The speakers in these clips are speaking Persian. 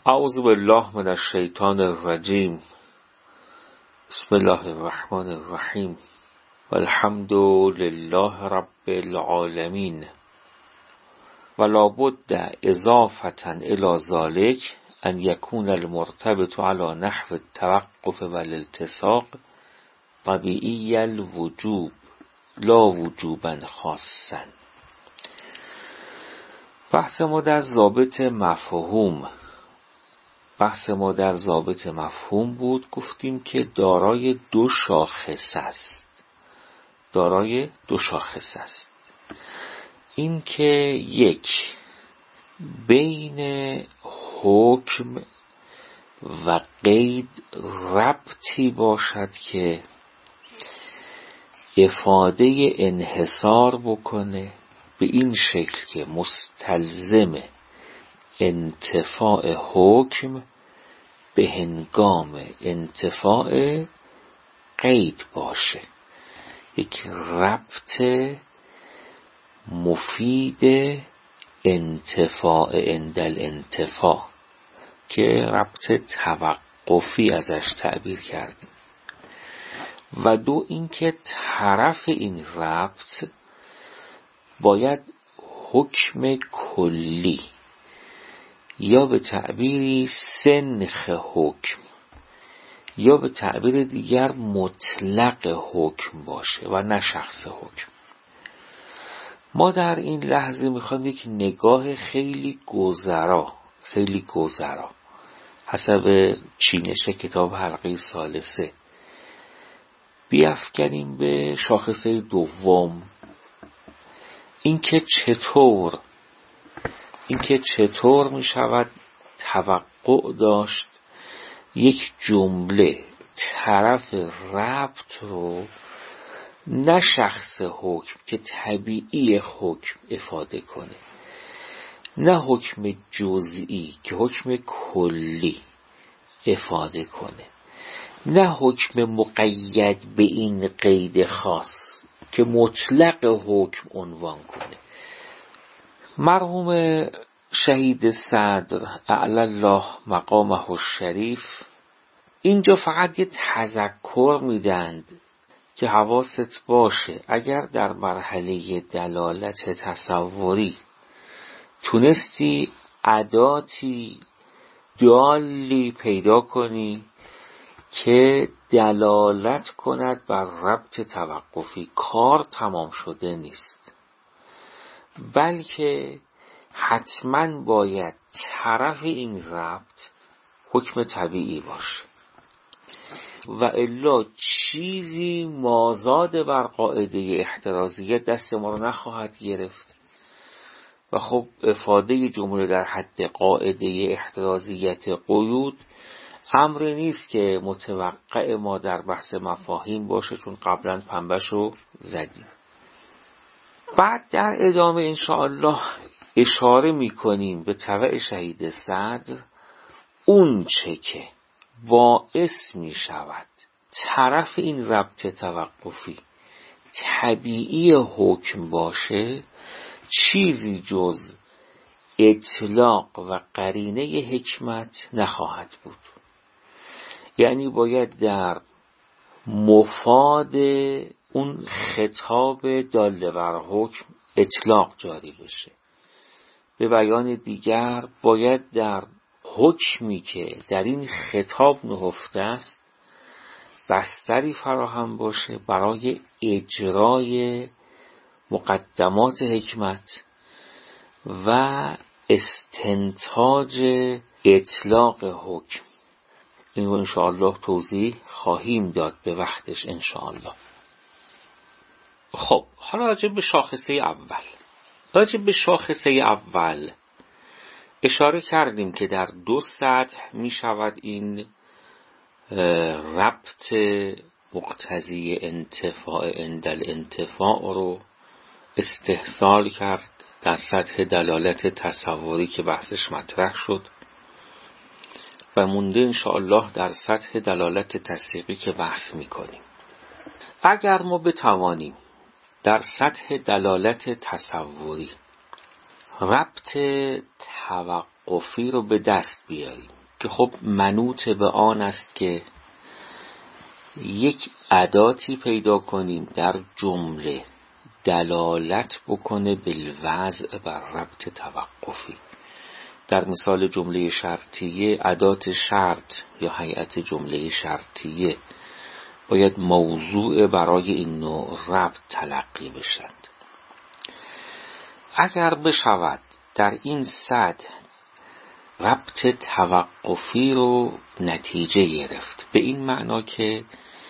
اعوذ بالله من الشیطان الرجیم. بسم الله الرحمن الرحیم. والحمد لله رب العالمین. ولا بد اضافة الى ذلك ان يكون المرتبط على نحو التوقف والالتصاق طبيعي الوجوب لا وجوبا خاصا. بحث ما در ضابط مفهوم بود. گفتیم که دارای دو شاخص است. این که یک، بین حکم و قید ربطی باشد که افاده انحصار بکنه، به این شکل که مستلزم انتفاع حکم به هنگام انتفاع قید باشه. یک ربط مفید انتفاع اندل انتفاع که ربط توقفی ازش تعبیر کردیم. و دو، اینکه طرف این ربط باید حکم کلی یا به تعبیری سنخ حکم یا به تعبیر دیگر مطلق حکم باشه و نه شخص حکم. ما در این لحظه میخوایم یک نگاه خیلی گذرا حسب چینش کتاب حلقه ثالثه بیفکنیم به شاخصه دوم. اینکه چطور می شود توقع داشت یک جمله طرف ربط رو نه شخص حکم که طبیعی حکم افاده کنه، نه حکم جزئی که حکم کلی افاده کنه، نه حکم مقید به این قید خاص که مطلق حکم عنوان کنه. مرحوم شهید صدر اعلی الله مقامه الشریف اینجا فقط یه تذکر میدند که حواست باشه اگر در مرحله دلالت تصوری تونستی اداتی دالی پیدا کنی که دلالت کند بر ربط توقفی، کار تمام شده نیست، بلکه حتما باید طرف این ربط حکم طبیعی باشه و الا چیزی مازاد بر قاعده احترازیت دست ما رو نخواهد گرفت. و خب افاده جمله در حد قاعده احترازیت قیود امری نیست که متوقع ما در بحث مفاهیم باشه، چون قبلا پنبهشو زدیم. بعد در ادامه انشاءالله اشاره میکنیم به طبع شهید صدر اون چه که باعث میشود طرف این ربط توقفی طبیعی حکم باشه چیزی جز اطلاق و قرینه حکمت نخواهد بود. یعنی باید در مفاد اون خطاب داله بر حکم اطلاق جاری بشه. به بیان دیگر باید در حکمی که در این خطاب نهفته است بستری فراهم باشه برای اجرای مقدمات حکمت و استنتاج اطلاق حکم. این رو انشاءالله توضیح خواهیم داد به وقتش انشاءالله. خب حالا راجع به شاخصه اول اشاره کردیم که در دو سطح می شود این ربط مقتضی انتفاع اندل انتفاع رو استحصال کرد در سطح دلالت تصوری که بحثش مطرح شد و مونده انشاءالله در سطح دلالت تصدیقی که بحث میکنیم. اگر ما بتوانیم در سطح دلالت تصوری ربط توقف توقفی رو به دست بیاریم که خب منوط به آن است که یک اداتی پیدا کنیم در جمله دلالت بکنه بالوضع بر ربط توقفی. در مثال جمله شرطیه، ادات شرط یا هیئت جمله شرطیه باید موضوع برای این نوع ربط تلقی بشند. اگر بشود در این سطح ربط توقفی رو نتیجه گرفت، به این معنا که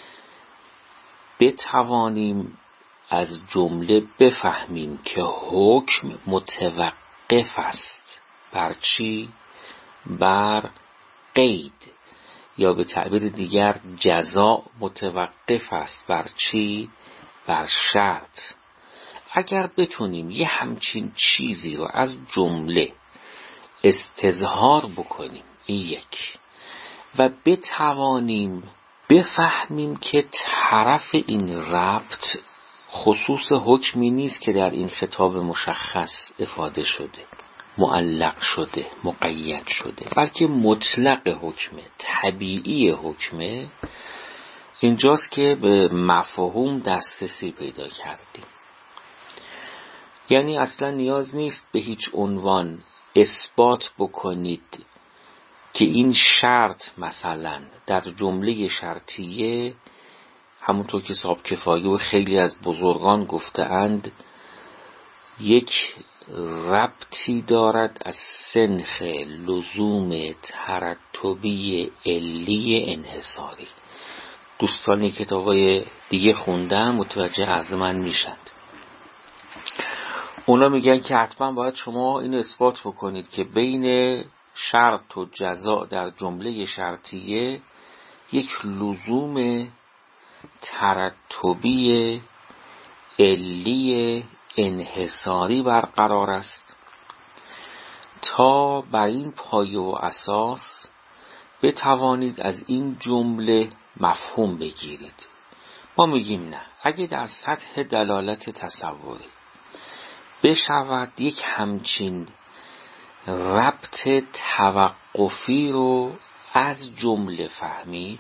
بتوانیم از جمله بفهمیم که حکم متوقف است بر چی؟ بر قید، یا به تعبیر دیگر جزا متوقف است بر چی؟ بر شرط. اگر بتونیم یه همچین چیزی رو از جمله استظهار بکنیم، این یک، و بتوانیم بفهمیم که طرف این ربط خصوص حکمی نیست که در این خطاب مشخص افاده شده، معلق شده، مقید شده، بلکه مطلق حکمه، طبیعی حکمه، اینجاست که به مفهوم دسترسی پیدا کردیم. یعنی اصلا نیاز نیست به هیچ عنوان اثبات بکنید که این شرط مثلا در جمله شرطیه، همونطور که صاحب کفایه و خیلی از بزرگان گفته‌اند، یک ربطی دارد از سنخ لزوم ترتبی علی انحصاری. دوستانی کتابای دیگه خوندن متوجه از من میشند. اونا میگن که حتما باید شما اینو اثبات بکنید که بین شرط و جزا در جمله شرطیه یک لزوم ترتبی علی انحصاری برقرار است تا بر این پایه و اساس بتوانید از این جمله مفهوم بگیرید. ما میگیم نه، اگه در سطح دلالت تصوری بشود یک همچین ربط توقفی رو از جمله فهمید،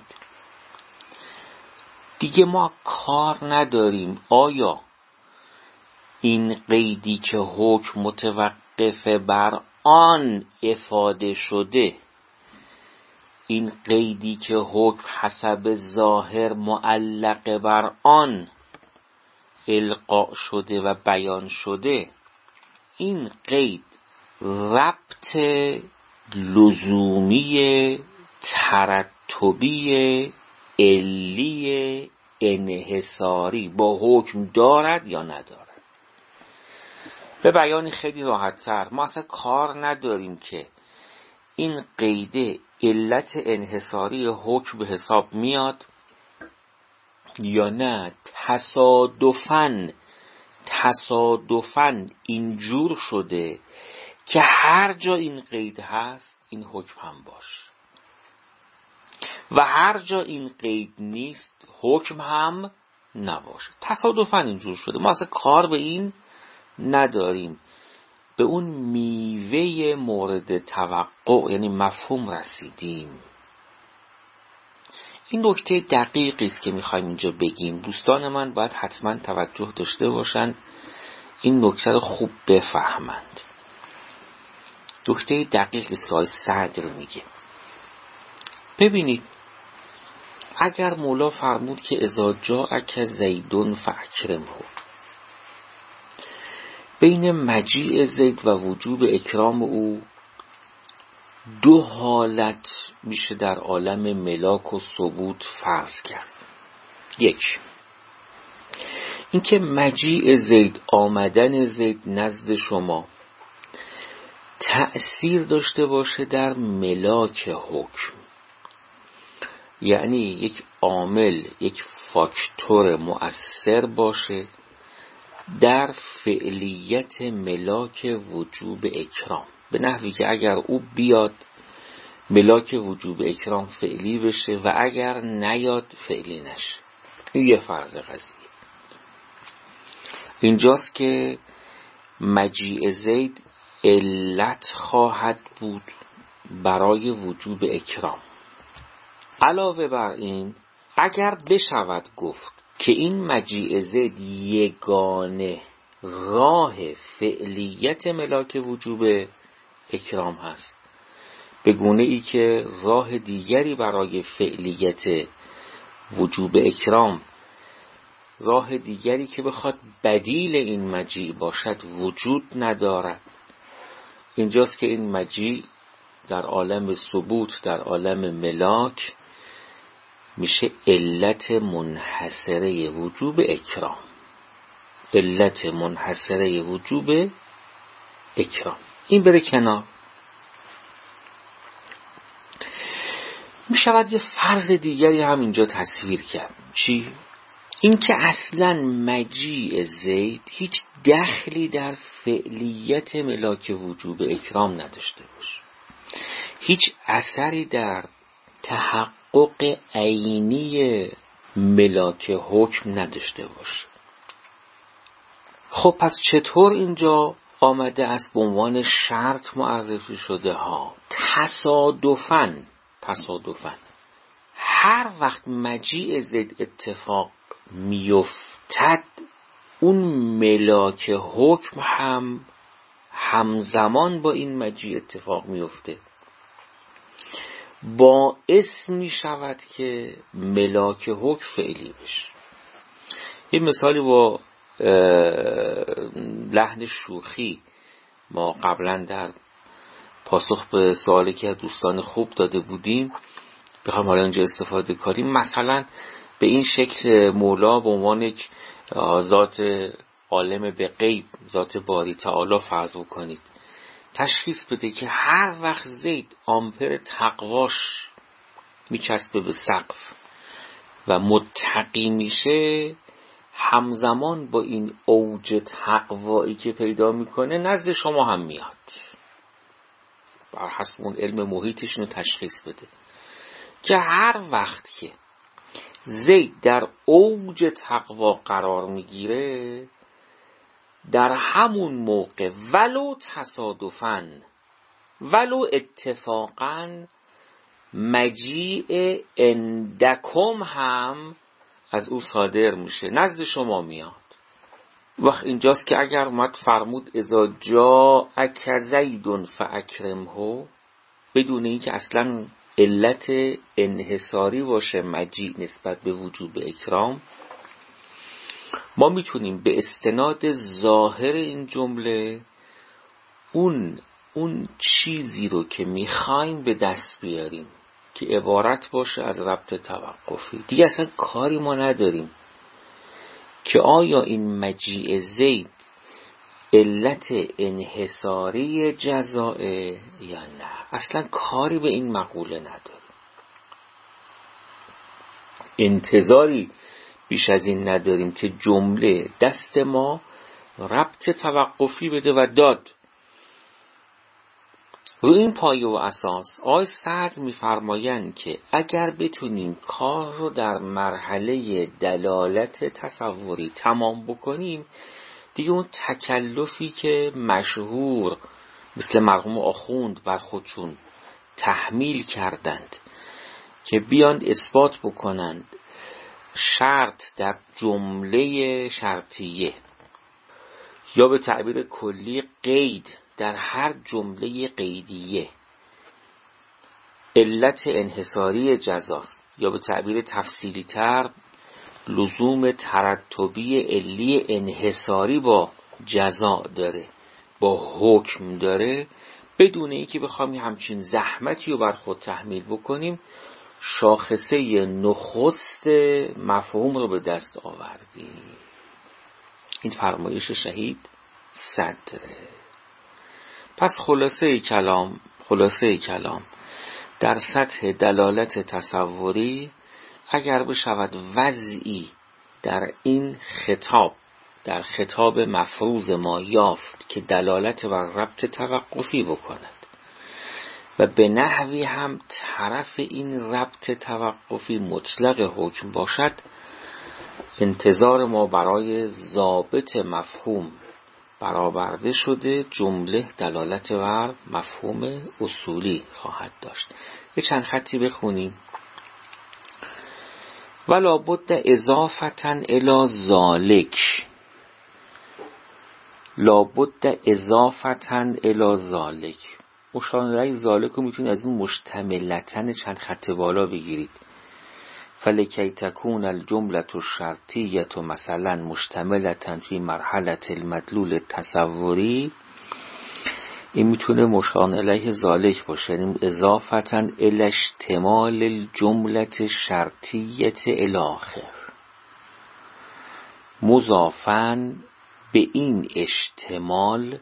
دیگه ما کار نداریم آیا این قیدی که حکم متوقف بر آن افاده شده، این قیدی که حکم حسب ظاهر معلق بر آن القاء شده و بیان شده، این قید ربط لزومی ترتبی علی انحصاری با حکم دارد یا ندارد. به بیان خیلی راحت تر، ما اصلا کار نداریم که این قیده علت انحصاری حکم به حساب میاد یا نه، تصادفاً اینجور شده که هر جا این قید هست این حکم هم باشه و هر جا این قید نیست حکم هم نباشه. تصادفاً اینجور شده، ما اصلا کار به این نداریم. به اون میوه مورد توقع یعنی مفهوم رسیدیم. این نکته دقیقی است که میخوایم اینجا بگیم. دوستان من باید حتما توجه داشته باشن، این نکته رو خوب بفهمند. نکته دقیقی است که آقای صدر میگه. ببینید، اگر مولا فرمود که اذا جاءک زیدون فاکرمه، بین مجیء زید و وجوب اکرام او دو حالت میشه در عالم ملاک و ثبوت فرض کرد. یک، اینکه مجیء زید، آمدن زید نزد شما تأثیر داشته باشه در ملاک حکم، یعنی یک عامل، یک فاکتور مؤثر باشه در فعلیت ملاک وجوب اکرام، به نحوی که اگر او بیاد ملاک وجوب اکرام فعلی بشه و اگر نیاد فعلی نشه. این یه فرض قضیه. اینجاست که مجیء زید علت خواهد بود برای وجوب اکرام. علاوه بر این اگر بشود گفت که این مجیء زید یگانه راه فعلیت ملاک وجوب اکرام هست، به گونه ای که راه دیگری برای فعلیت وجوب اکرام، راه دیگری که بخواد بدیل این مجیء باشد وجود ندارد. اینجاست که این مجیء در عالم ثبوت، در عالم ملاک میشه علت منحصره وجوب اکرام. علت منحصره وجوب اکرام. این بره کنار. میشود یه فرض دیگری هم اینجا تصویر کرد. چی؟ این که اصلا مجیء زید هیچ دخلی در فعلیت ملاک وجوب اکرام نداشته باشه، هیچ اثری در تحقق عینی ملاک حکم نداشته باشه. خب پس چطور اینجا آمده است به عنوان شرط معرفی شده ها؟ تصادفاً هر وقت مجیء زید اتفاق میفتد، اون ملاک حکم هم همزمان با این مجیء اتفاق میفته، باعث می شود که ملاک حکم فعلی بشه. یه مثالی با لحن شوخی ما قبلا در پاسخ به سوالی که از دوستان خوب داده بودیم بخوام حالا اینجا استفاده کنیم. مثلا به این شکل مولا به عنوان یک ذات عالم به غیب، ذات باری تعالی فرض کنید، تشخیص بده که هر وقت زید آمپر تقواش میچسبه به سقف و متقی میشه، همزمان با این اوج تقوایی که پیدا میکنه نزد شما هم میاد. بر حسب اون علم محیطش رو تشخیص بده که هر وقت که زید در اوج تقوا قرار میگیره، در همون موقع ولو تصادفاً ولو اتفاقاً مجیء اندکم هم از او صادر میشه، نزد شما میاد. وقت اینجاست که اگر اومد فرمود اذا جاءک زید فاکرمه، بدون اینکه اصلا علت انحصاری باشه مجیء نسبت به وجوب اکرام، ما میتونیم به استناد ظاهر این جمله اون چیزی رو که میخوایم به دست بیاریم که عبارت باشه از ربط توقفی، دیگه اصلا کاری ما نداریم که آیا این مجیء زید علت انحصاری جزائه یا نه. اصلا کاری به این مقوله نداریم، انتظاری بیش از این نداریم که جمله دست ما ربط توقفی بده و داد. روی این پایه و اساس آقای صدر می‌فرمایند که اگر بتونیم کار رو در مرحله دلالت تصوری تمام بکنیم، دیگه اون تکلفی که مشهور مثل مرحوم آخوند بر خودشون تحمیل کردند که بیان اثبات بکنند شرط در جمله شرطیه یا به تعبیر کلی قید در هر جمله قیدیه علت انحصاری جزاست، یا به تعبیر تفصیلی تر لزوم ترتبی علی انحصاری با جزا داره، با حکم داره، بدون اینکه بخوایم همچین زحمتی رو بر خود تحمیل بکنیم، شاخصه نخست مفهوم رو به دست آوردیم. این فرمایش شهید صدره. پس خلاصه کلام در سطح دلالت تصوری اگر بشود وضعی در این خطاب، در خطاب مفروض ما یافت که دلالت بر ربط توقفی بکند و به نحوی هم طرف این ربط توقفی مطلق حکم باشد، انتظار ما برای ضابط مفهوم برآورده شده جمله دلالت بر مفهوم اصولی خواهد داشت. یه چند خطی بخونیم. ولا بد اضافة الی ذالک، لا بد اضافة الی ذالک. مشاهده ذالک رو میتونید از اون مشتملتن چند خط بالا بگیرید. فلکی تکون الجملة الشرطیة مثلا مشتملة فی مرحلة المدلول التصوری، این میتونه مشار الیه ذالک باشه، یعنی اضافتا الی اشتمال الجملة الشرطیة الی آخر، مضافاً به این اشتمال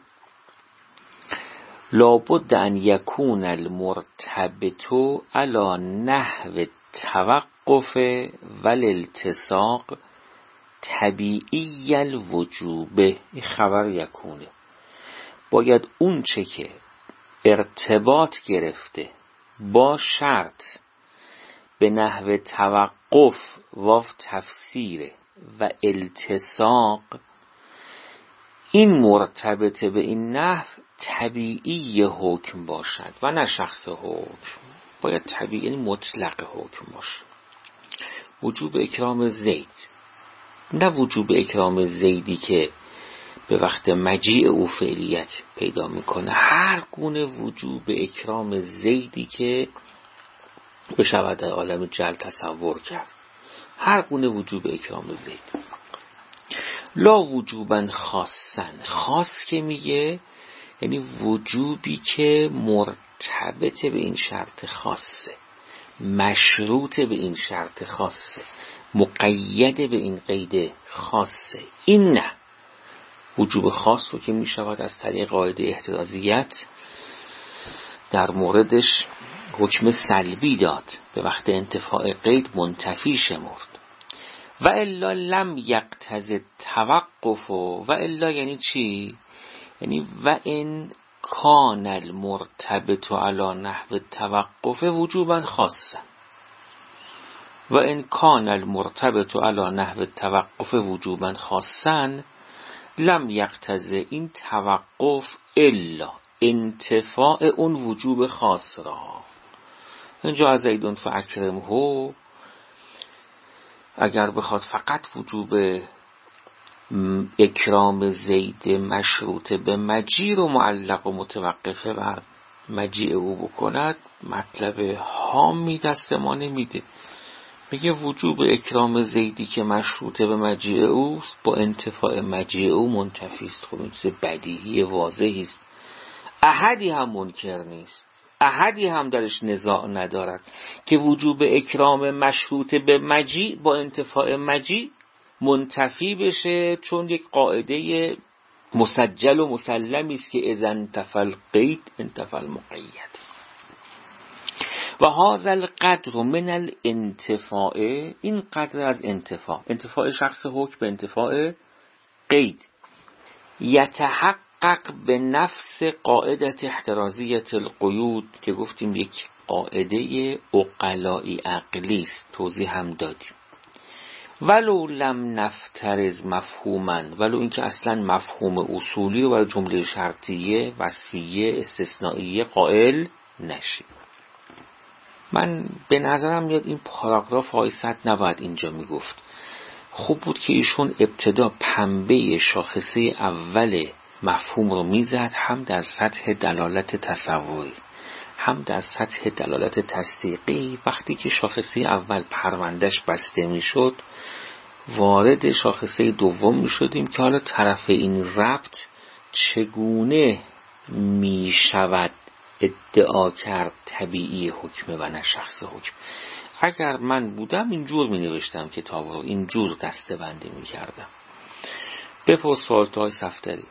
لابد ان یکون المرتبط علی نحو توقف والالتصاق طبیعی الوجوبه. این خبر یکونه، باید اون چه که ارتباط گرفته با شرط به نحو توقف واو تفسیره و التصاق، این مرتبط به این نحو طبیعی حکم باشد و نه شخص حکم. باید طبیعی یعنی مطلق حکم باشه. وجوب اکرام زید، نه وجوب اکرام زیدی که به وقت مجیء او فعلیت پیدا میکنه، هر گونه وجوب اکرام زیدی که بشود در عالم جل تصور کرد، هر گونه وجوب اکرام زید. لا وجوبا خاصن، خاص که میگه یعنی وجوبی که مرتبط به این شرط خاصه، مشروط به این شرط خاصه، مقید به این قید خاصه. این نه وجوب خاص رو که میشود از طریق قاعده احترازیت در موردش حکم سلبی داد، به وقت انتفاع قید منتفی شمرد. و الا لم یقتضی توقف، و الا یعنی چی؟ یعنی و این کان المرتبط علی نحو توقف وجوبا خاصه، و این کان المرتبط علی نحو توقف وجوبا خاصا لم یقتضی این توقف الا انتفاع اون وجوب خاص را. اینجا از زیدون فاکرمه اگر بخواد فقط وجوب اکرام زید مشروط به مجیء و معلق و متوقفه بر مجیء او بکند، مطلب هامی دست ما نمیده. میگه وجوب اکرام زیدی که مشروط به مجیء اوست با انتفاع مجیء او منتفی است. خب این چیز بدیهی واضحی است، احدی هم منکر نیست، احدی هم درش نزاع ندارد که وجوب اکرام مشروط به مجیء با انتفاع مجیء منتفی بشه، چون یک قاعده مسجل و مسلمی است که اذا انتفى القید انتفى المقید. و هذا القدر من الانتفاع، این قدر از انتفاع شخص حکم به انتفاع قید، یتحقق به نفس قاعده احترازیت القیود که گفتیم یک قاعده عقلائی عقلی است، توضیح هم دادیم. ولو لم نفترض مفهوما، ولو اینکه اصلا مفهوم اصولی و جمله شرطیه وصفیه استثنائیه قائل نشیم. من به نظرم میاد این پاراگراف آیست نباید اینجا میگفت. خوب بود که ایشون ابتدا پنبه شاخصه اول مفهوم رو میزد، هم در سطح دلالت تصوری هم در سطح دلالت تصدیقی. وقتی که شاخصه اول پروندهش بسته میشد وارد شاخصه دوم میشدیم که حالا طرف این ربط چگونه میشود ادعا کرد طبیعی حکمه و نه شخص حکم. اگر من بودم اینجور می نوشتم کتاب رو، اینجور دسته بندی می کردم. بپرس سوالت های صفدری.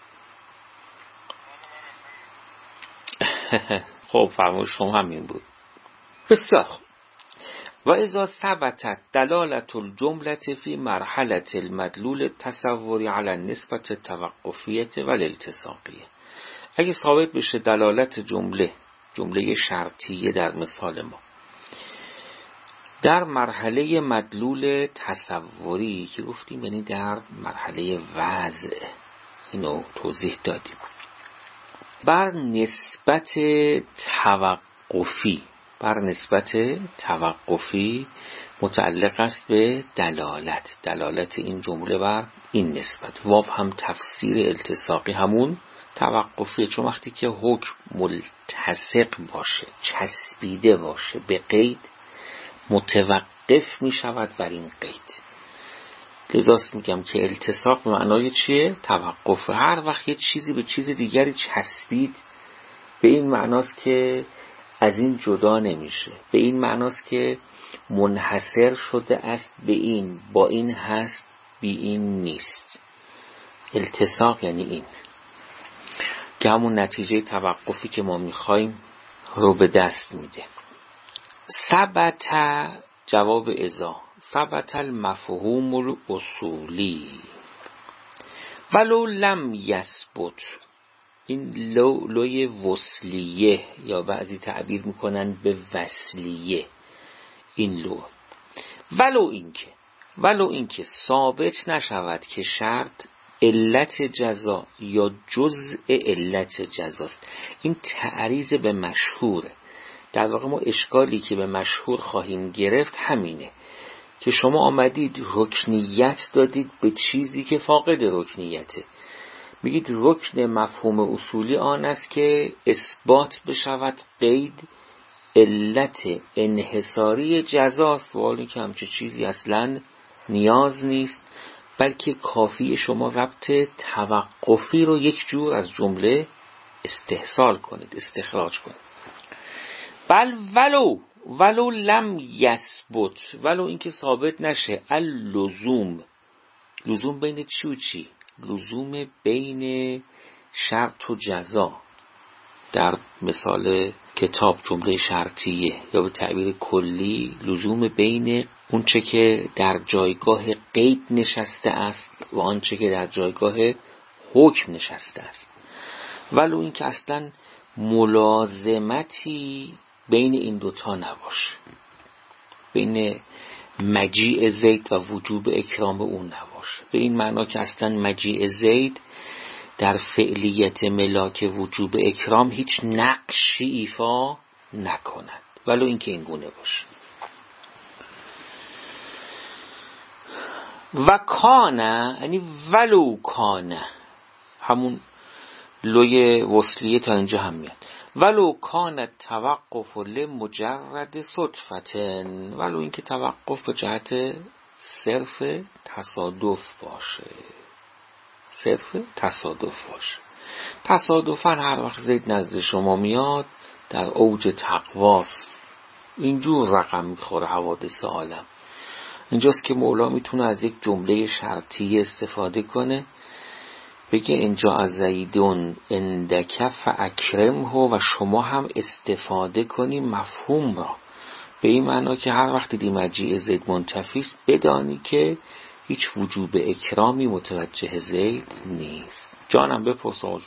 خب فرمایش شما همین بود. بسیار خوب. و اذا ثبتت دلالت الجمله فی مرحله المدلول التصوری علی النسبة التوقفیه و الالتصاقیه، اگه ثابت بشه دلالت جمله شرطیه در مثال ما در مرحله مدلول تصوری که گفتیم یعنی در مرحله وضع اینو توضیح دادیم. بر نسبت توقفی متعلق است به دلالت این جمله بر این نسبت. واو هم تفسیر التصاقی همون توقفی، چون وقتی که حکم ملتصق باشه، چسبیده باشه به قید، متوقف می شود بر این قید. لذاست میگم که التصاق به معنای چیه؟ توقف. هر وقت یه چیزی به چیز دیگری چسبید، به این معناست که از این جدا نمیشه، به این معناست که منحصر شده است به این، با این هست، بی این نیست. التصاق یعنی این که همون نتیجه توقفی که ما میخوایم رو به دست میده. ثبت، جواب ازا، ثبت المفهوم الاصولی ولو لم یثبت. این لوی وصلیه یا بعضی تعبیر میکنن به وصلیه. این لو ولو اینکه ثابت نشود که شرط علت جزا یا جزء علت جزاست. این تعریض به مشهوره. در واقع ما اشکالی که به مشهور خواهیم گرفت همینه که شما آمدید رکنیت دادید به چیزی که فاقد رکنیته. میگید رکن مفهوم اصولی آن است که اثبات بشود قید علت انحصاری جزاست، ولی که همچه چیزی اصلا نیاز نیست، بلکه کافی شما ربط توقفی رو یک جور از جمله استحصال کنید، استخراج کنید. بل ولو لم یثبت، ولو اینکه ثابت نشه اللزوم. لزوم بین چی و چی؟ لزوم بین شرط و جزا. در مثال کتاب جمله شرطیه، یا به تعبیر کلی لزوم بین اون چه که در جایگاه قید نشسته است و آنچه که در جایگاه حکم نشسته است. ولو این که اصلا ملازمتی بین این دوتا نباشه، بین مجیء زید و وجوب اکرام اون نباشه. به این معنا که اصلا مجیء زید در فعلیت ملاک وجوب اکرام هیچ نقشی ایفا نکند، ولو اینکه این گونه باشه. و کانه یعنی ولو کانه، همون لوی وصلیه تا اینجا هم میاد. ولو کان توقف لمجرد صدفتن، ولو اینکه توقف به جهت صرف تصادف باشه، تصادفاً هر وقت زید نزد شما میاد در اوج تقواست، اینجور رقم میخوره حوادث عالم. اینجاست که مولا میتونه از یک جمله شرطی استفاده کنه، بگه اینجا از زیدون اندک فاکرمه، و شما هم استفاده کنی مفهوم را، به این معنا که هر وقت دی مجیء زید منتفی است، بدانی که هیچ وجوب اکرامی متوجه زید نیست. جانم بپرس آقا.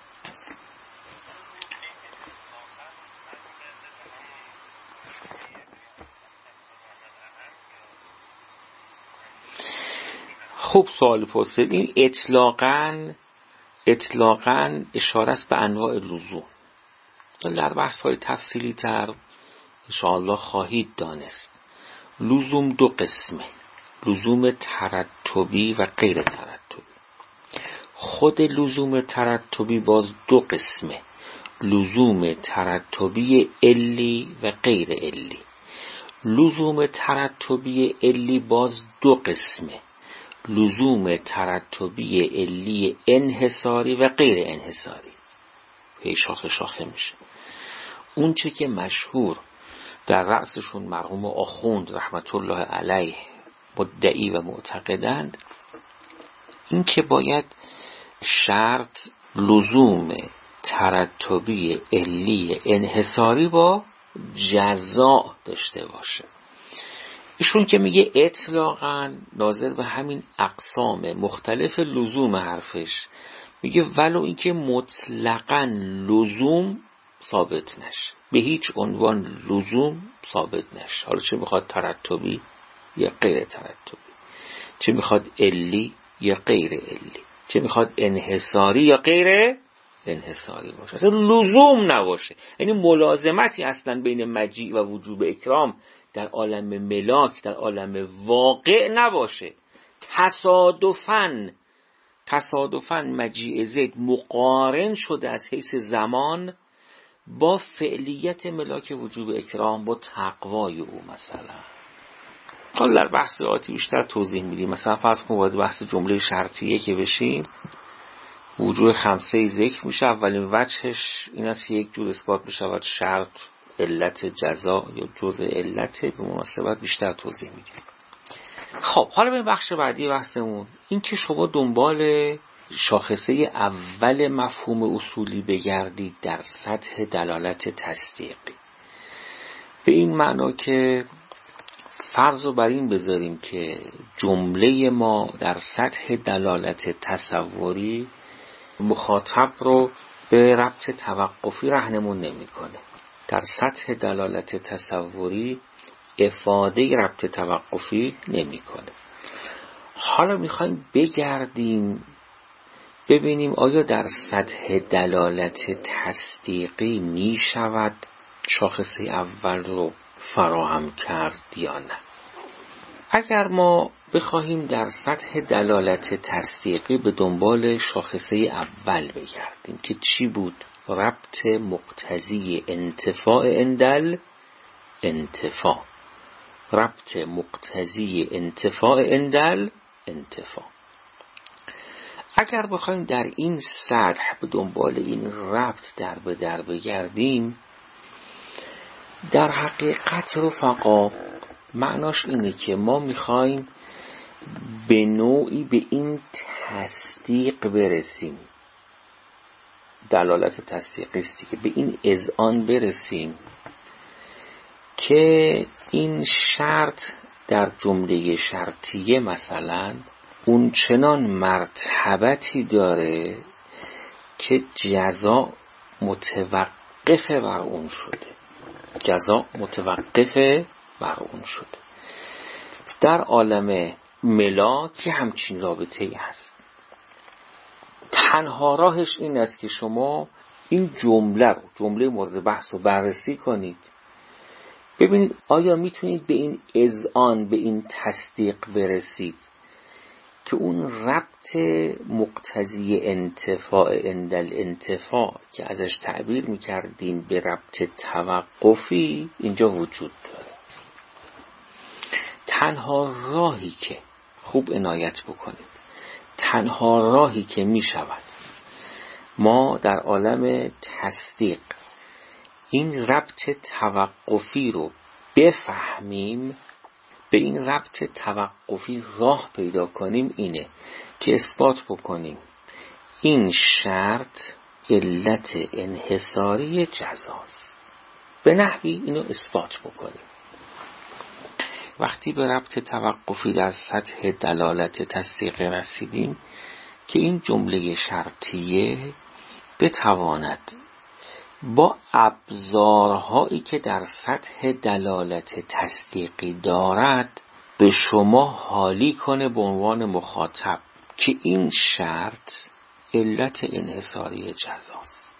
خوب سوال پرسید. این اطلاقاً اشاره است به انواع لزوم. در بحث های تفصیلی تر انشاءالله خواهید دانست. لزوم دو قسمه، لزوم ترتبی و غیر ترتبی. خود لزوم ترتبی باز دو قسمه، لزوم ترتبی علی و غیر علی. لزوم ترتبی علی باز دو قسمه، لزوم ترتبی علی انحصاری و غیر انحصاری. هی شاخه میشه. اون چه که مشهور در رأسشون مرحوم آخوند رحمت الله علیه مدعی و معتقدند، این که باید شرط لزوم ترتبی علی انحصاری با جزا داشته باشه. ایشون که میگه اطلاقاً ناظر به همین اقسام مختلف لزوم حرفش، میگه ولو اینکه مطلقاً لزوم ثابت نشه، به هیچ عنوان لزوم ثابت نشه، حالا چه میخواد ترتبی یا غیر ترتبی، چه میخواد علی یا غیر علی، که میخواد انحصاری یا غیر انحصاری باشه، اصلا لزوم نباشه. یعنی ملازمتی اصلا بین مجیء و وجوب اکرام در عالم ملاک، در عالم واقع نباشه. تصادفاً مجیء زید مقارن شده از حیث زمان با فعلیت ملاک وجوب اکرام، با تقوای او. مثلا حالا در بحث آتی بیشتر توضیح میدیم. مثلا فرض کن وارد بحث جمله شرطیه که بشیم، وجوه خمسه ذکر میشه. اولین وجهش این است که یک جور اثبات بشود شرط علت جزا یا جزء علت، به مناسبت بیشتر توضیح میدیم. خب حالا به بخش بعدی بحثمون، این که شما دنبال شاخصه اول مفهوم اصولی بگردید در سطح دلالت تصدیقی، به این معنا که فرض رو بر این بذاریم که جمله ما در سطح دلالت تصوری مخاطب رو به ربط توقفی راهنمون نمی‌کنه. در سطح دلالت تصوری افاده ربط توقفی نمی‌کنه. حالا می‌خوایم بگردیم ببینیم آیا در سطح دلالت تصدیقی می‌شود شاخصه اول رو فراهم کرد یا نه. اگر ما بخواهیم در سطح دلالت تصدیقی به دنبال شاخصه اول بگردیم که چی بود؟ ربط مقتضی انتفاع اندل انتفاع. ربط مقتضی انتفاع اندل انتفاع. اگر بخوایم در این سطح به دنبال این ربط در به در بگردیم، در حقیقت رفقا معناش اینه که ما میخوایم به نوعی به این تصدیق برسیم، دلالت تصدیقی است که به این اذعان برسیم که این شرط در جمله شرطیه مثلا اون چنان مرتبتی داره که جزا متوقف بر اون شده. جزا متوقف بر اون شده. در عالم ملاک همچین رابطه‌ای هست. تنها راهش این است که شما این جمله مورد بحث رو بررسی کنید، ببینید آیا میتونید به این اذعان، به این تصدیق برسید که اون ربط مقتضی انتفاع اندل انتفاع که ازش تعبیر میکردیم به ربط توقفی اینجا وجود داره. تنها راهی که خوب عنایت بکنید، تنها راهی که میشود ما در عالم تصدیق این ربط توقفی رو بفهمیم، به این ربط توقفی راه پیدا کنیم، اینه که اثبات بکنیم این شرط علت انحصاری جزاست. به نحوی اینو اثبات بکنیم. وقتی به ربط توقفی در سطح دلالت تصدیق رسیدیم که این جمله شرطیه بتواند با ابزارهایی که در سطح دلالت تصدیقی دارد به شما حالی کنه به عنوان مخاطب که این شرط علت انحصاری جزاست.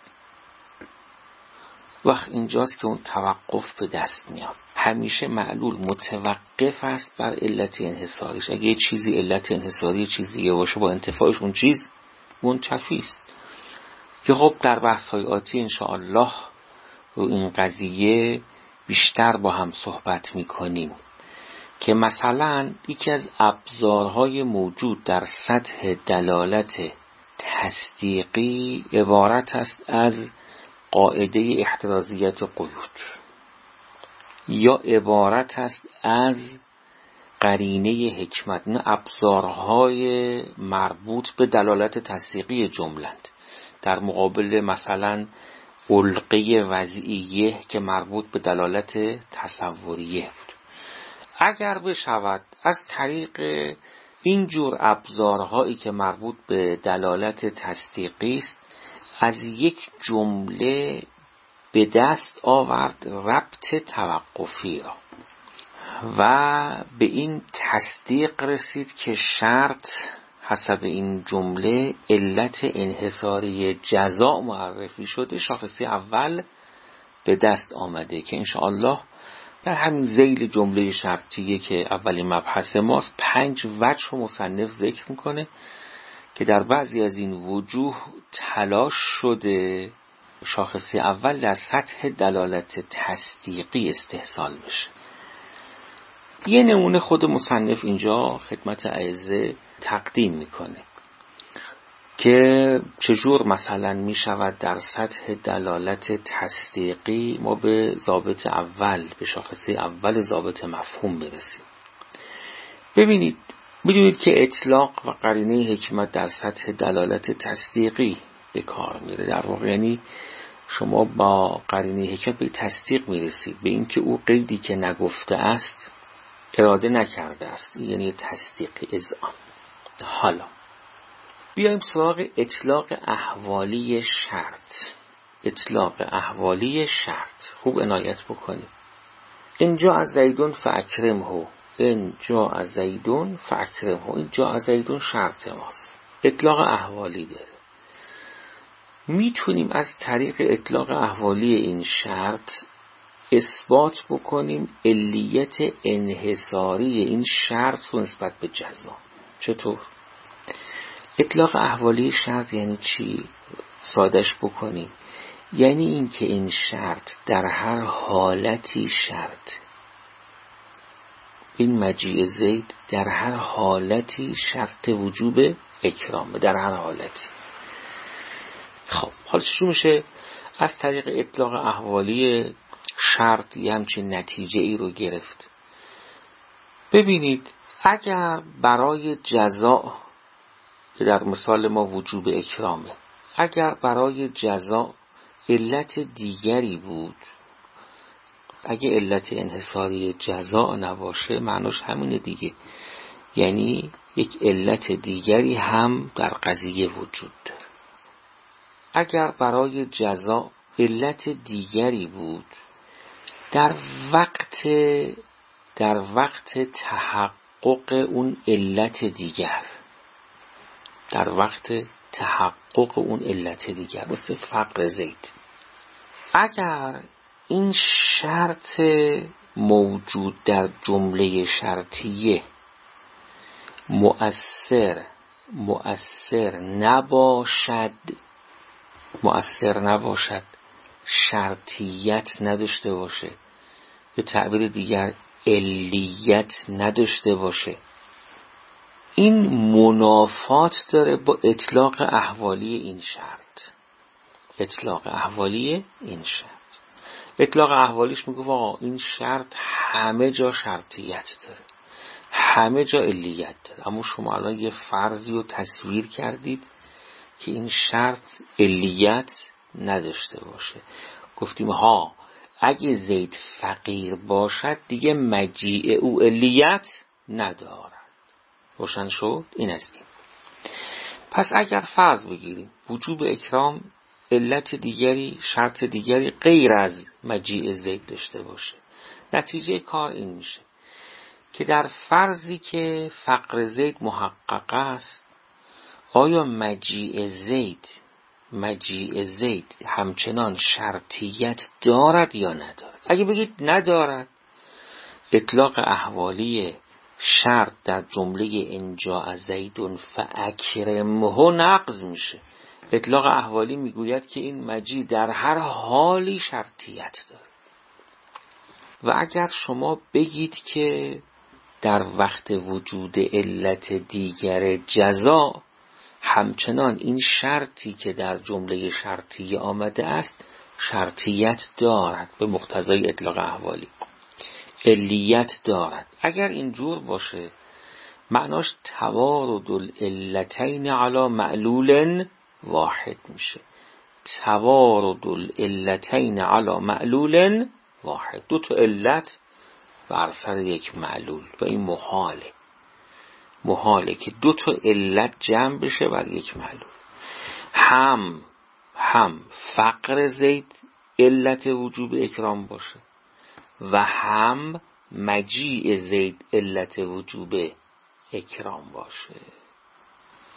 وقت اینجاست که اون توقف به دست میاد. همیشه معلول متوقف است بر علت انحصاریش. اگه یه چیزی علت انحصاری چیزی دیگه باشه، با انتفاعش اون چیز منتفی است. که خب در بحث‌های آتی انشاءالله رو این قضیه بیشتر با هم صحبت می‌کنیم که مثلا یکی از ابزارهای موجود در سطح دلالت تصدیقی عبارت است از قاعده احترازیت قیود، یا عبارت است از قرینه حکمت. نه ابزارهای مربوط به دلالت تصدیقی جملند، در مقابل مثلا علقه وضعیه که مربوط به دلالت تصوریه بود. اگر بشود از طریق اینجور ابزارهایی که مربوط به دلالت تصدیقی است از یک جمله به دست آورد ربط توقفی را و به این تصدیق رسید که شرط حسب این جمله علت انحصاری جزا معرفی شده، شاخصه اول به دست آمده که انشاءالله در همین ذیل جمله شرطیه که اولین مبحث ماست 5 وجه رو مصنف ذکر میکنه که در بعضی از این وجوه تلاش شده شاخصه اول در سطح دلالت تصدیقی استحصال بشه. یه نمونه خود مصنف اینجا خدمت اعزه تقدیم میکنه که چجور مثلا می شود در سطح دلالت تصدیقی ما به ضابط اول، به شاخصه اول ضابط مفهوم برسیم. ببینید، میدونید که اطلاق و قرینه حکمت در سطح دلالت تصدیقی به کار میره. در واقع یعنی شما با قرینه حکمت به تصدیق میرسید، به اینکه او قیدی که نگفته است اراده نکرده است، یعنی تصدیق اذعان. حالا بیایم سراغ اطلاق احوالی شرط. اطلاق احوالی شرط خوب عنایت بکنید. اینجا از زیدون فاکرمه، اینجا از زیدون فاکرمه، اینجا از زیدون شرط ماست، اطلاق احوالی داره. میتونیم از طریق اطلاق احوالی این شرط اثبات بکنیم علیت انحصاری این شرط رو نسبت به جزا. چطور؟ اطلاق احوالی شرط یعنی چی؟ سادش بکنیم، یعنی این که این شرط در هر حالتی شرط، این مجیء زید در هر حالتی شرط وجوب اکرامه، در هر حالتی. خب حالا چطور میشه از طریق اطلاق احوالی شرط یه همچین نتیجه ای رو گرفت؟ ببینید، اگر برای جزا که در مثال ما وجوب اکرامه، اگر برای جزا علت دیگری بود، اگه علت انحصاری جزا نباشه معناش همینه دیگه، یعنی یک علت دیگری هم در قضیه وجود داره. اگر برای جزا علت دیگری بود در وقت تحقق اون علت دیگر، در وقت تحقق اون علت دیگر، مثل فقر زید، اگر این شرط موجود در جمله شرطیه مؤثر نباشد، شرطیت نداشته باشه، به تعبیر دیگر علیت نداشته باشه، این منافات داره با اطلاق احوالی این شرط. اطلاق احوالی این شرط، اطلاق احوالیش میگه واقعا این شرط همه جا شرطیت داره، همه جا علیت داره، اما شما الان یه فرضی رو تصویر کردید که این شرط علیت نداشته باشه. گفتیم ها اگه زید فقیر باشد دیگه مجیء او علیت ندارد. روشن شد؟ این است این. پس اگر فرض بگیریم وجوب اکرام علت دیگری، شرط دیگری غیر از مجیء زید داشته باشه، نتیجه کار این میشه که در فرضی که فقر زید محقق است، آیا مجیء زید همچنان شرطیت دارد یا ندارد؟ اگه بگید ندارد، اطلاق احوالی شرط در جمله اینجا از زیدون فاکرمه نقض میشه. اطلاق احوالی میگوید که این مجیء در هر حالی شرطیت داره. و اگر شما بگید که در وقت وجود علت دیگر جزا همچنان این شرطی که در جمله شرطی آمده است شرطیت دارد، به مقتضای اطلاق احوالی علیت دارد، اگر اینجور باشه معناش توارد العلتین علی معلول واحد میشه. توارد العلتین علی معلول واحد، دو تا علت بر سر یک معلول، و این محاله که دو تا علت جمع بشه بر یک معلول. هم فقر زید علت وجوب اکرام باشه و هم مجیء زید علت وجوب اکرام باشه.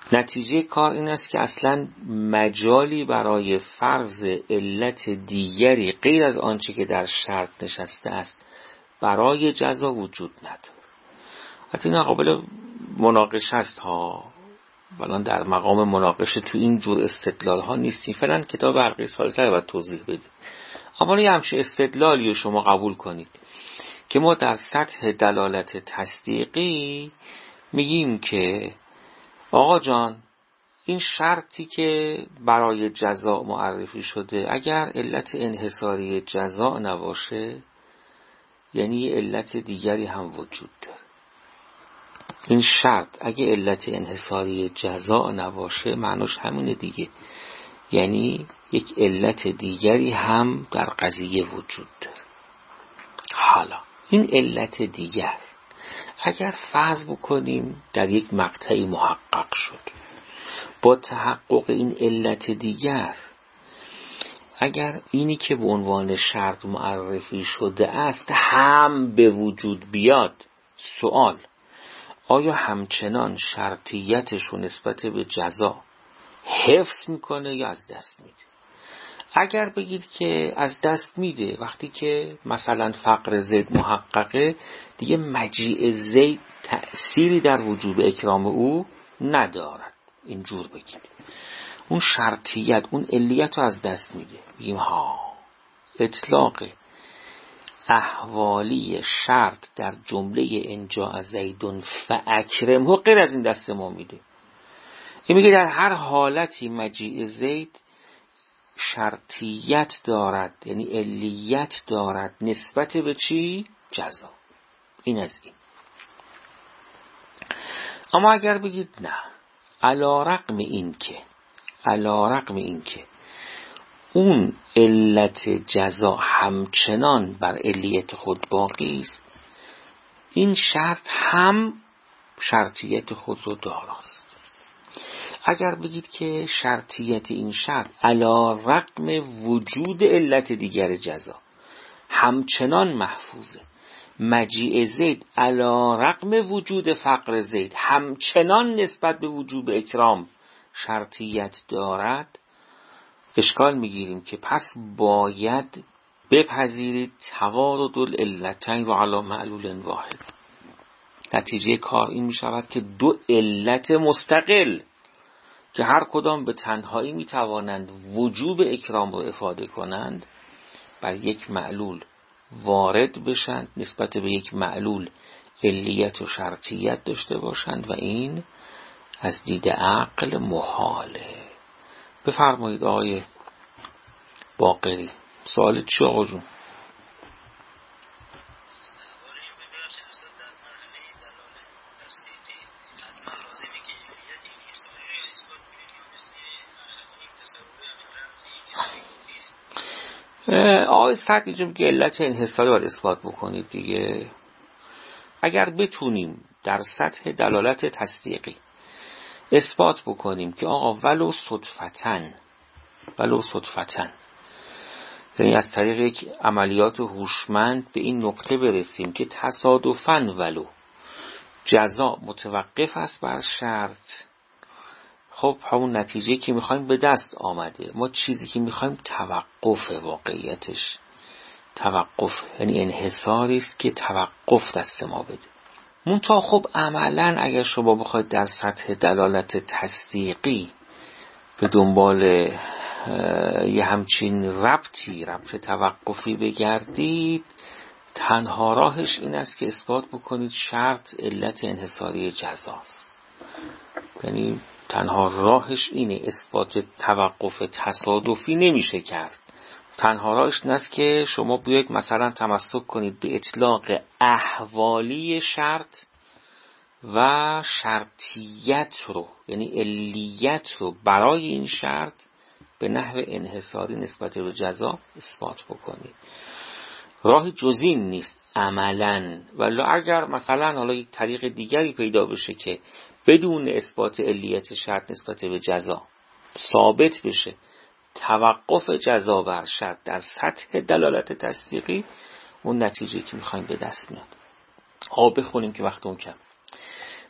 نتیجه کار این است که اصلا مجالی برای فرض علت دیگری غیر از آنچه که در شرط نشسته است برای جزا وجود نداره. حتی این قابل مناقشه است ها، ولی در مقام مناقشه تو این جور استدلال ها نیستیم. فعلا کتاب حلقه ثالثه رو باید توضیح بده. اما یه همچین استدلالی رو شما قبول کنید که ما در سطح دلالت تصدیقی میگیم که آقا جان این شرطی که برای جزا معرفی شده اگر علت انحصاری جزا نباشه یعنی علت دیگری هم وجود داره. این شرط اگه علت انحصاری جزا نباشه معناش همینه دیگه، یعنی یک علت دیگری هم در قضیه وجود داره. حالا این علت دیگر اگر فرض بکنیم در یک مقطعی محقق شد، با تحقق این علت دیگر اگر اینی که به عنوان شرط معرفی شده است هم به وجود بیاد، سوال آیا همچنان شرطیتش رو نسبت به جزا حفظ میکنه یا از دست میده؟ اگر بگید که از دست میده، وقتی که مثلا فقر زید محققه دیگه مجیء زید تأثیری در وجوب اکرام او ندارد، اینجور بگید اون شرطیت اون علیت رو از دست میده. بگیم ها اطلاق احوالی شرط در جمله انجا زیدون فاکرمه غیر از این دست ما میده. این میگه در هر حالتی مجیء زید شرطیت دارد، یعنی علیت دارد نسبت به چی؟ جزا. این از این. اما اگر بگید نه، علی رغم این که اون علت جزا همچنان بر علیت خود باقی است، این شرط هم شرطیت خود رو داراست. اگر بگید که شرطیت این شرط علی رغم وجود علت دیگر جزا همچنان محفوظه، مجیء زید علی رغم وجود فقر زید همچنان نسبت به وجوب اکرام شرطیت دارد، اشکال میگیریم که پس باید بپذیرید توارد العلتین و علی معلول واحد. نتیجه کار این میشود که دو علت مستقل که هر کدام به تنهایی میتوانند وجوب اکرام رو افاده کنند بر یک معلول وارد بشند، نسبت به یک معلول علیت و شرطیت داشته باشند و این از دید عقل محاله. بفرمایید آقای باقری، سوالت چی آقا جون؟ آقای سعد اینجا میگه علت انحصاری باید اثبات بکنید دیگه. اگر بتونیم در سطح دلالت تصدیقی اثبات بکنیم که آقا ولو صدفتن، یعنی از طریق یک عملیات هوشمند به این نقطه برسیم که تصادفاً ولو جزا متوقف است بر شرط، خب همون نتیجه که میخوایم به دست آمده. ما چیزی که میخوایم توقف، واقعیتش توقف، یعنی انحصاری است که توقف دست ما بده. منتها خب عملاً اگر شما بخواید در سطح دلالت تصدیقی به دنبال یه همچین ربط توقفی بگردید، تنها راهش این است که اثبات بکنید شرط علت انحصاری جزاست. یعنی تنها راهش اینه، اثبات توقف تصادفی نمیشه کرد. تنها راهش این است که شما بیاید مثلا تمسک کنید به اطلاق احوالی شرط و شرطیت رو، یعنی علیت رو برای این شرط به نحو انحصاری نسبت به جزا اثبات بکنید. راه جزین نیست عملاً، ولی اگر مثلا حالا یک طریق دیگری پیدا بشه که بدون اثبات علیت شرط نسبت به جزا ثابت بشه توقف جزا بر شرط در سطح دلالت تصدیقی، اون نتیجه که میخوایم به دست میاد. بخونیم که وقتمون کم.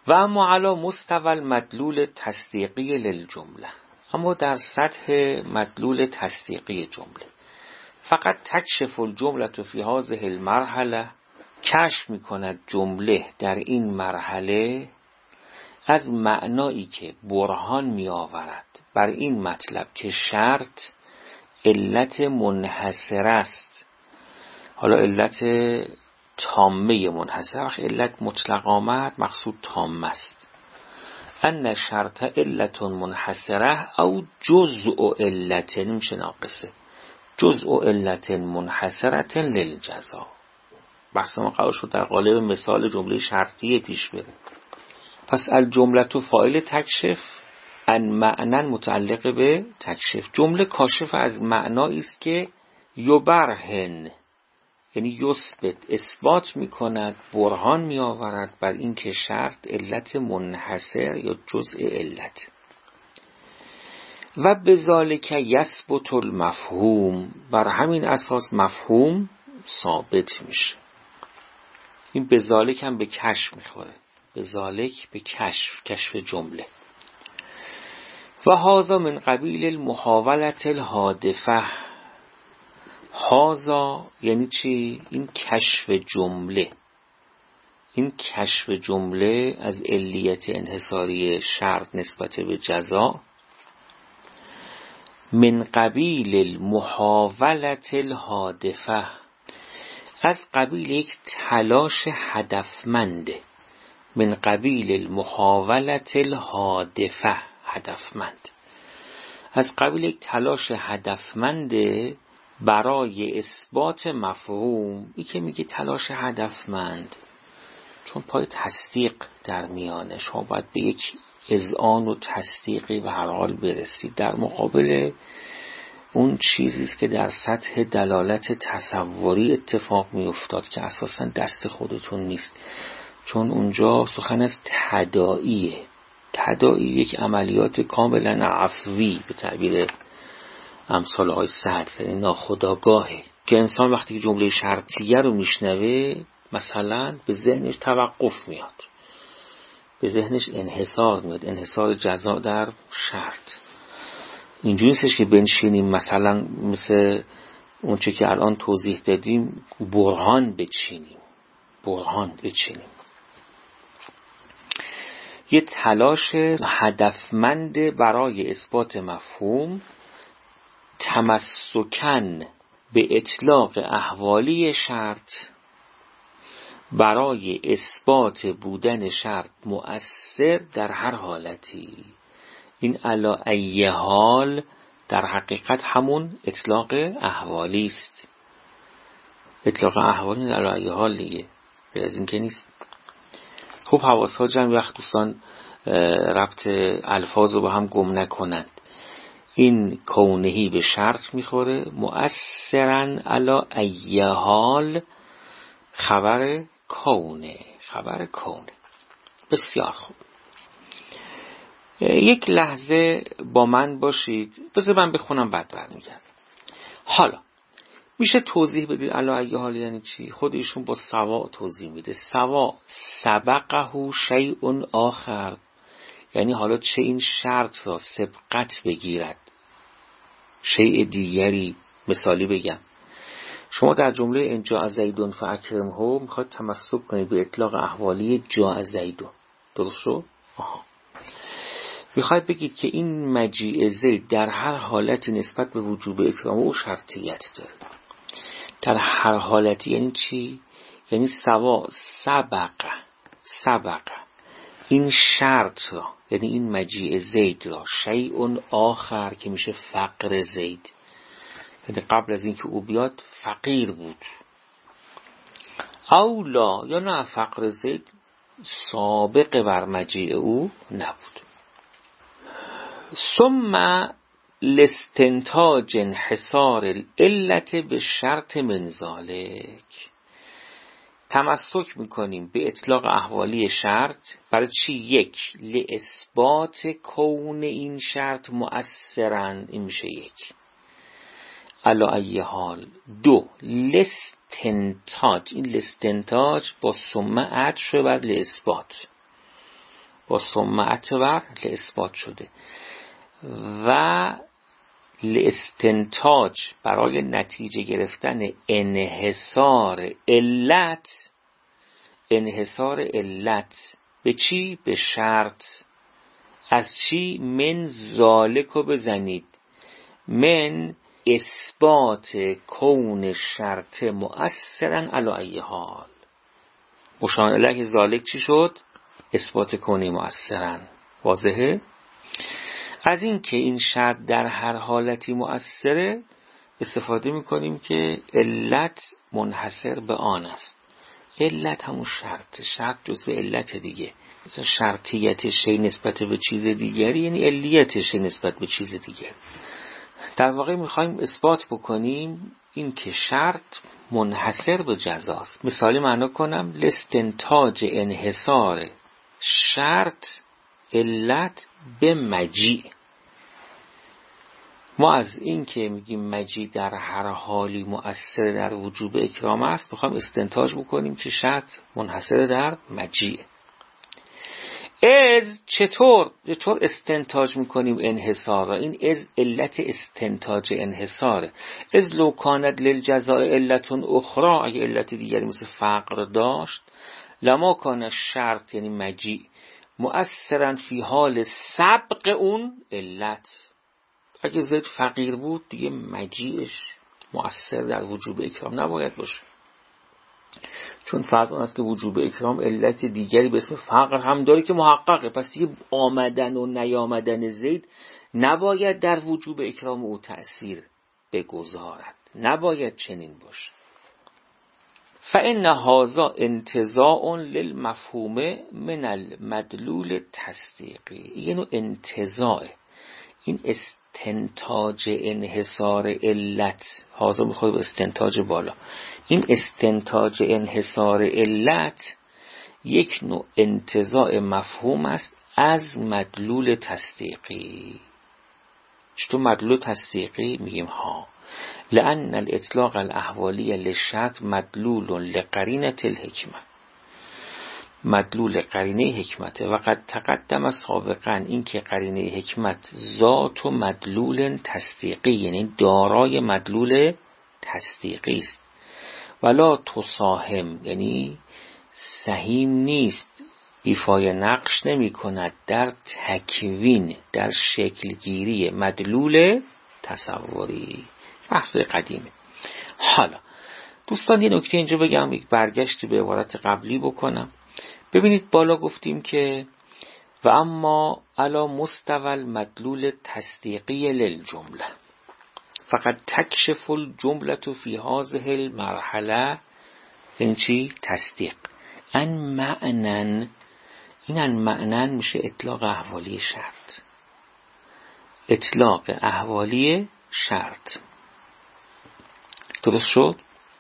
و اما علی مستوى المدلول تصدیقی للجمله، اما در سطح مدلول تصدیقی جمله، فقط تکشف الجمله فی هذه المرحله، کشف میکند جمله در این مرحله از معنایی که برهان می آورد بر این مطلب که شرط علت منحصر است. حالا علت تامه منحصر، علت مطلق آمد مقصود تامه است. ان شرط علت منحصره او جزء علت، نمیشه ناقصه، جزء علت منحصرة للجزا. بحث ما قرار شد در قالب مثال جمله شرطیه پیش بره. پس الجمله فاعل تکشف، ان معنی متعلق به تکشف، جمله کاشف از معنایی است که یبرهن، یعنی یثبت، اثبات میکند، برهان میآورد بر این که شرط علت منحصر یا جزء علت. و بذالک یثبت المفهوم، بر همین اساس مفهوم ثابت میشه. این بذالک هم به کشف میخوره، بذالک به کشف جمله. و هذا من قبیل المحاولة الهادفه، هذا یعنی چی؟ این کشف جمله، این کشف جمله از علیت انحصاری شرط نسبت به جزا، من قبیل المحاولة الهادفه، از قبیل یک تلاش هدفمنده، من قبیل المحاولة الهادفه، هدفمند، از قبیل یک تلاش هدفمنده برای اثبات مفهوم. این که میگه تلاش هدفمند چون پای تصدیق در میانه، شما باید به یک اذعان و تصدیقی به هر حال برسید در مقابل اون چیزیست که در سطح دلالت تصوری اتفاق میافتاد که اساساً دست خودتون نیست، چون اونجا سخن از تداعیه. تداعی یک عملیات کاملا عفوی به تعبیر امثال آقای سعد، یعنی ناخودآگاهه که انسان وقتی که جمله شرطیه رو میشنوه مثلا به ذهنش توقف میاد، به ذهنش انحصار میاد، انحصار جزا در شرط. اینجوری نیستش که بنشینیم مثلا مثل اون چه که الان توضیح دادیم برهان بچینیم. یه تلاش هدفمند برای اثبات مفهوم، تمسکن به اطلاق احوالی شرط برای اثبات بودن شرط مؤثر در هر حالتی. این علی ای حال در حقیقت همون اطلاق احوالی است. اطلاق احوالی علی ای حال دیگه، به از این که نیست. خوب حواسا جمع، وقت دوستان ربط الفاظ رو با هم گم نکنند. این کونهی به شرط میخوره، مؤثرن علی ای حال خبر کونه. بسیار خوب. یک لحظه با من باشید، بذار من بخونم بعد برمیگردم. حالا میشه توضیح بدید علی ای حال یعنی چی؟ خود ایشون با سوا توضیح میده. سوا سبقه شیء آخر، یعنی حالا چه این شرط را سبقت بگیرد شیء دیگری. مثالی بگم، شما در جمله ان جاء زیدون فاکرمه میخواد تمسک کنید به اطلاق احوالی جاء زیدون، درست شد؟ میخواید بگید که این مجیء زید در هر حالتی نسبت به وجوب اکرام او شرطیت داره. در هر حالتی یعنی چی؟ یعنی سوا سبق این شرط را، یعنی این مجیء زید را، شیء آخر که میشه فقر زید، یعنی قبل از اینکه او بیاد فقیر بود، اولا یا نه فقر زید سابق بر مجیء او نبود. ثم لاستنتاج انحصار العلت به شرط من ذالک، تمسک میکنیم به اطلاق احوالی شرط برای چی؟ یک، لاثبات کون این شرط مؤثرن، این میشه یک علی ای حال. دو، لاستنتاج، این لاستنتاج با ثم عطف بر لاثبات، با ثم اعتبر لاثبات شده و لاستنتاج برای نتیجه گرفتن انحصار علت به چی؟ به شرط. از چی؟ من ذالک رو بزنید، من اثبات کون شرط مؤثرا علی ای حال. مشار الیه ذالک چی شد؟ اثبات کونی مؤثرا. واضحه؟ از این که این شرط در هر حالتی مؤثره استفاده میکنیم که علت منحصر به آن است. علت همون شرط جزء علت دیگه. مثلا شرطیت شی نسبت به چیز دیگری یعنی علیت شی نسبت به چیز دیگر. در واقع میخوایم اثبات بکنیم این که شرط منحصر به جزاست. مثالی معنا کنم، لاستنتاج انحصار شرط علت به مجیء. ما از این که میگیم مجیء در هر حالی مؤثر در وجوب اکرام است میخوایم استنتاج بکنیم که شرط منحصر در مجیء. چطور استنتاج میکنیم انحصار را؟ این از علت استنتاج انحصاره. از لو کانت للجزاء علت اخرى، اگه علت دیگری مثل فقر داشت، لما کان شرط یعنی مجیء مؤثرا فی حال سبق اون علت. اگه زید فقیر بود دیگه مجیئش مؤثر در وجوب اکرام نباید باشه، چون فرض اون است که وجوب اکرام علت دیگری به اسم فقر هم داره که محققه، پس دیگه آمدن و نیامدن زید نباید در وجوب اکرام او تأثیر بگذارد، نباید چنین باشه. فإن هذا انتزاع للمفهوم من المدلول تصدیقی. یه نوع انتزاع، این استنتاج انحصار علت، هذا میخواد استنتاج بالا، این استنتاج انحصار علت یک نوع انتزاع مفهوم است از مدلول تصدیقی. چطور مدلول تصدیقی؟ میگیم ها لأن الاطلاق الاحوالی للشرط مدلول لقرینة الحکمة، مدلول قرینه حکمته. و قد تقدم سابقا این که قرینه حکمت ذات و مدلول تصدیقی، یعنی دارای مدلول تصدیقی است. ولا تساهم یعنی سهیم نیست، ایفای نقش نمی کند در تکوین، در شکلگیری مدلول تصوری. بحث قدیمه. حالا دوستان یه نکته اینجا بگم، یک برگشتی به عبارت قبلی بکنم. ببینید بالا گفتیم که و اما علی مستوى المدلول تصدیقی للجمله فقط تکشف الجمله فی هذه المرحله. این چی؟ تصدیق. ان معنن، این ان معنن میشه اطلاق احوالی شرط، اطلاق احوالی شرط. درست شد؟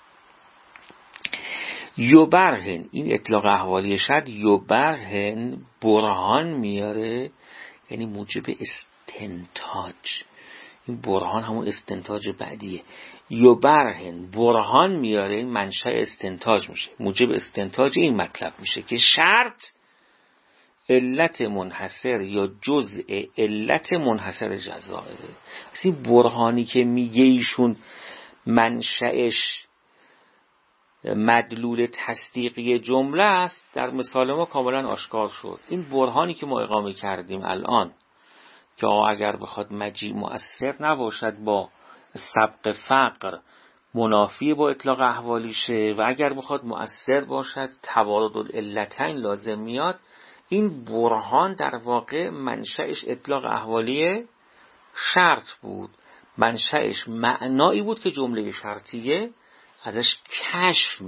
یبرهن، این اطلاق احوالی شرط یبرهن برهان میاره، یعنی موجب استنتاج. این برهان همون استنتاج بعدیه. یبرهن برهان میاره، این منشأ استنتاج میشه، موجب استنتاج این مطلب میشه که شرط علت منحصر یا جزء علت منحصر جزائه. این برهانی که میگه ایشون منشأش مدلول تصدیقی جمله است در مثال ما کاملا آشکار شد. این برهانی که ما اقامه کردیم الان که اگر بخواد مجیء مؤثر نباشد با سبق فقر منافی با اطلاق احوالیشه و اگر بخواد مؤثر باشد توارد العلتین لازم میاد. این برهان در واقع منشأش اطلاق احوالی شرط بود، منشأش معنایی بود که جمله شرطیه ازش کشف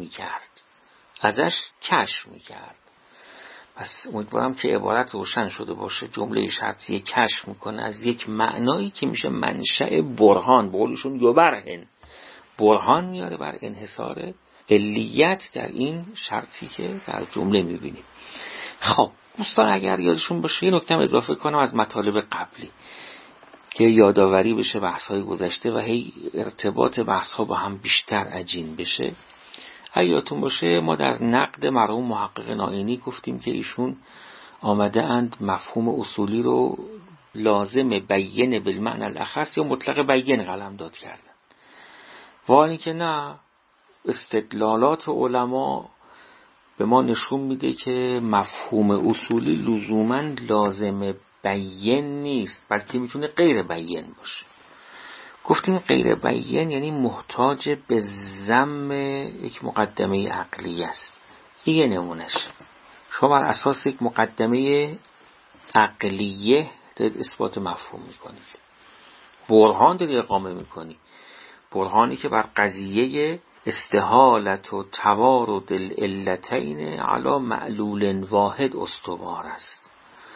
میکرد. پس امیدوارم که عبارت روشن شده باشه. جمله شرطیه کشف میکنه از یک معنایی که میشه منشأ برهان، به قولشون یبرهن، برهان میاره بر انحصار علیت در این شرطی که در جمله میبینیم. خب دوستان اگر یادشون باشه یه نکته اضافه کنم از مطالب قبلی که یادآوری بشه بحث‌های گذشته و هی ارتباط بحث‌ها با هم بیشتر عجین بشه. اگه یادتون باشه ما در نقد مرحوم محقق نائینی گفتیم که ایشون آمده اند مفهوم اصولی رو لازم بیین بالمعنی الاخص یا مطلق بیین قلمداد کردن. و اینکه نه، استدلالات علما به ما نشون میده که مفهوم اصولی لزوماً لازم بیین نیست، بلکه میتونه غیر بیین باشه. گفتیم غیر بیین یعنی محتاج به ضم یک مقدمه عقلی است. این یه نمونش. شما بر اساس یک مقدمه عقلیه دارید اثبات مفهوم میکنید، برهان دارید اقامه میکنید، برهانی که بر قضیه استحالت و توارد العلتین علی معلول واحد استوار است.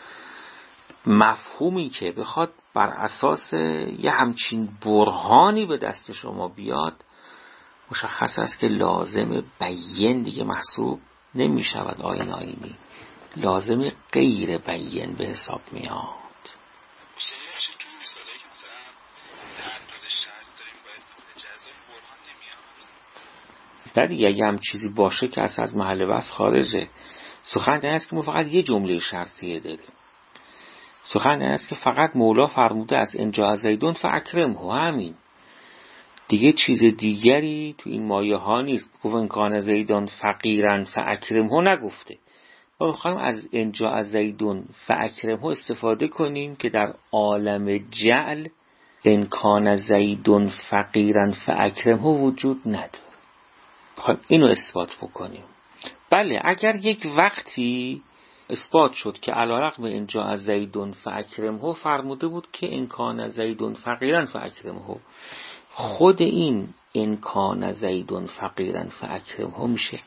مفهومی که بخواد بر اساس یه همچین برهانی به دست شما بیاد، مشخص است که لازم بیین دیگه محسوب نمی شود. آینی لازم غیر بیین به حساب میاد. دیگه اگه هم چیزی باشه که اصلا از محل بحث خارجه. سخن این است که ما فقط یه جمله شرطیه داریم. سخن این است که فقط مولا فرموده از انجا زیدون فاکرمه، همین دیگه، چیز دیگری تو این مایه ها نیست. گفت ان کان زیدون فقیرا فاکرمه نگفته. ما میخوایم از انجا زیدون فاکرمه استفاده کنیم که در عالم جعل ان کان زیدون فقیرا فاکرمه وجود نداره. خب اینو اثبات بکنیم. بله، اگر یک وقتی اثبات شد که علیرغم انجا زیدون فاکرمه فرموده بود که ان کان زیدون فقیرا فاکرمه، خود این ان کان زیدون فقیرا فاکرمه میشه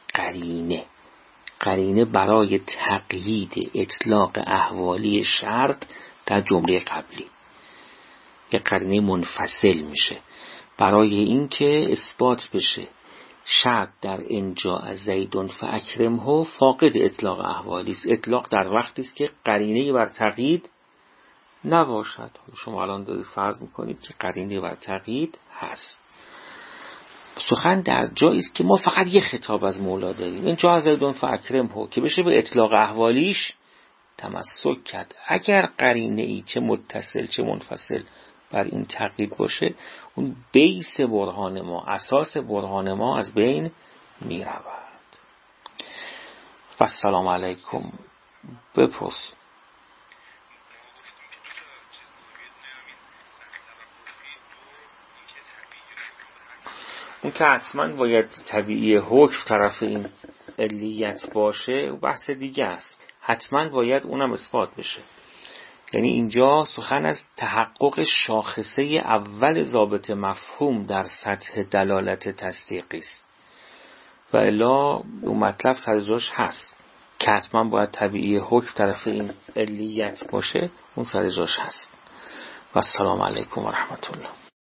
قرینه برای تقیید اطلاق احوالی شرط در جمله قبلی. یک قرینه منفصل میشه برای اینکه اثبات بشه شرط در انجا زیدون فاکرمه فاقد اطلاق احوالی است. اطلاق در وقتی است که قرینه بر تقیید نباشد. شما الان دارید فرض میکنید که قرینه بر تقیید هست. سخن در جایی است که ما فقط یه خطاب از مولا داریم، انجا زیدون فاکرمه، که بشه به اطلاق احوالیش تمسک کرد. اگر قرینه ای چه متصل چه منفصل بر این تقیید باشه، اون بیس برهان ما، اساس برهان ما از بین می رود. و السلام علیکم. بپرس. اون که حتما باید طبیعی حکم طرف این علیت باشه و بحث دیگه است. حتما باید اونم اثبات بشه. یعنی اینجا سخن از تحقق شاخصه اول ضابط مفهوم در سطح دلالت تصدیقی است و الا اون مطلب سر جاش هست که حتما باید طبیعی حکم طرف این علیت باشه، اون سر جاش هست. و السلام علیکم و رحمت الله.